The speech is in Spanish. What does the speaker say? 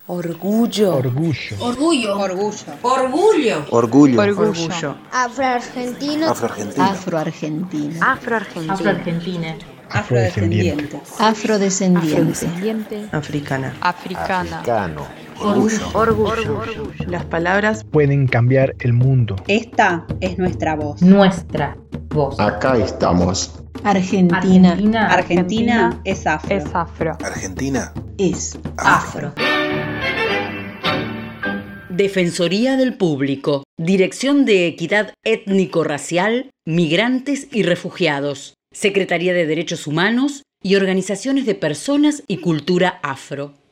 Orgullo. Orgullo. Orgullo. Orgullo. Orgullo. Orgullo. Orgullo. Afroargentino. Afroargentino. Afroargentino. Afroargentina. Afrodescendiente. Afrodescendiente. Africana. Africana. Africano. Orgullo. Las palabras pueden cambiar el mundo. Esta es nuestra voz. Nuestra voz. Acá estamos. Argentina. Argentina es afro. Es afro. Argentina Es Afro. Defensoría del Público. Dirección de Equidad Étnico-Racial, Migrantes y Refugiados. Secretaría de Derechos Humanos y Organizaciones de Personas y Cultura Afro.